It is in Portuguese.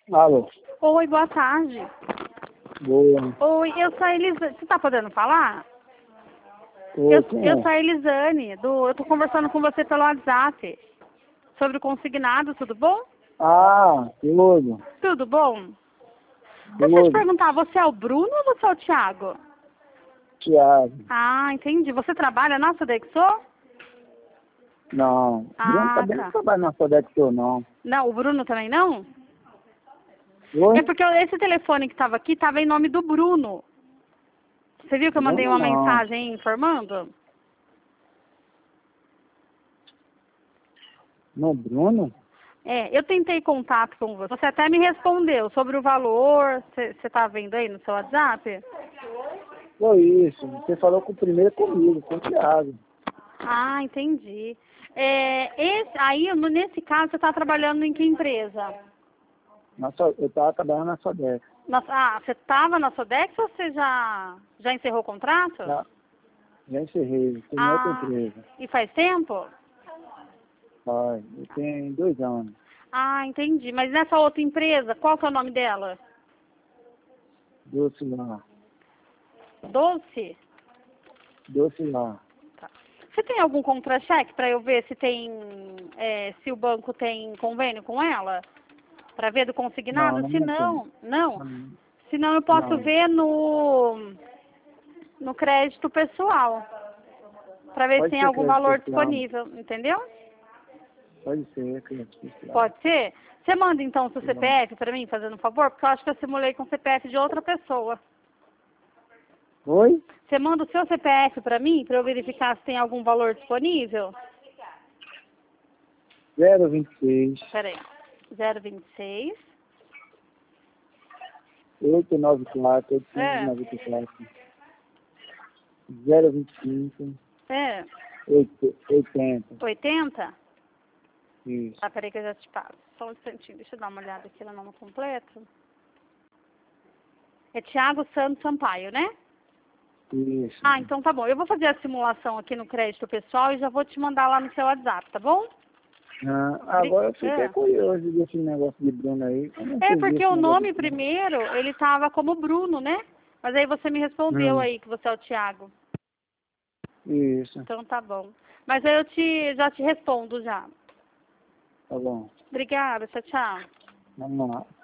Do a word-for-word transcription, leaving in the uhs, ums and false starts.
Alô, Oi, boa tarde. boa. Oi, eu sou a Elisane. Você tá podendo falar? Oi, Eu, quem eu é? sou a Elisane. Do, eu tô conversando com você pelo WhatsApp. Sobre o consignado, tudo bom? Ah, tudo, Tudo bom? Deixa eu te tudo. perguntar, você é o Bruno ou você é o Thiago? Tiago. Ah, entendi. Você trabalha na Sodexo? Não, Bruno Ah, também não tá. trabalha na Sodexo, não. Não, o Bruno também não? É Oi? porque esse telefone que estava aqui estava em nome do Bruno. Você viu que eu mandei Bruno uma não. mensagem informando? Não, Bruno? É, eu tentei contato com você. Você até me respondeu sobre o valor. Você está vendo aí no seu WhatsApp? Foi isso. Você falou com o primeiro comigo, com o Thiago. Ah, entendi. É, esse, aí, no- nesse caso, você está trabalhando em que empresa? Na So- eu estava trabalhando na Sodexo. Na- ah, você estava na Sodex ou você já, já encerrou o contrato? Já, já encerrei, tem em outra Ah, empresa. e faz tempo? Vai, eu tenho dois anos. Ah, entendi. Mas nessa outra empresa, qual que é o nome dela? Doce lá, Doce? doce lá. Tá. Você tem algum contra-cheque para eu ver se tem, é, se o banco tem convênio com ela? Para ver do Não, consignado? não, Se não tem. não, não. Não, Se não, eu posso não. ver no, no crédito pessoal. Para ver se Pode tem ser algum crédito valor pessoal. disponível, entendeu? Pode ser crédito pessoal. Pode ser? Você manda então o seu Tá bom. C P F para mim, fazendo um favor? Porque eu acho que eu simulei com o C P F de outra pessoa. Oi? Você manda o seu C P F para mim, para eu verificar se tem algum valor disponível? zero vinte e seis, Peraí. zero vinte e seis. oitocentos e noventa e quatro, oitocentos e É. noventa e quatro, zero vinte e cinco, É. oitenta. oitenta? Isso. Ah, peraí que eu já te passo. Só um instantinho, deixa eu dar uma olhada aqui no nome completo. É Thiago Santos Sampaio, né? Isso. Ah, então tá bom. Eu vou fazer a simulação aqui no crédito pessoal e já vou te mandar lá no seu WhatsApp, tá bom? Ah, agora eu fiquei É. curioso desse negócio de Bruno aí. Eu não É, entendi porque esse o negócio nome de Bruno. primeiro, ele tava como Bruno, né? Mas aí você me respondeu Hum, aí que você é o Thiago. isso. Então tá bom. Mas aí eu te, já te respondo já. Tá bom. Obrigada, tchau, tchau. Vamos lá.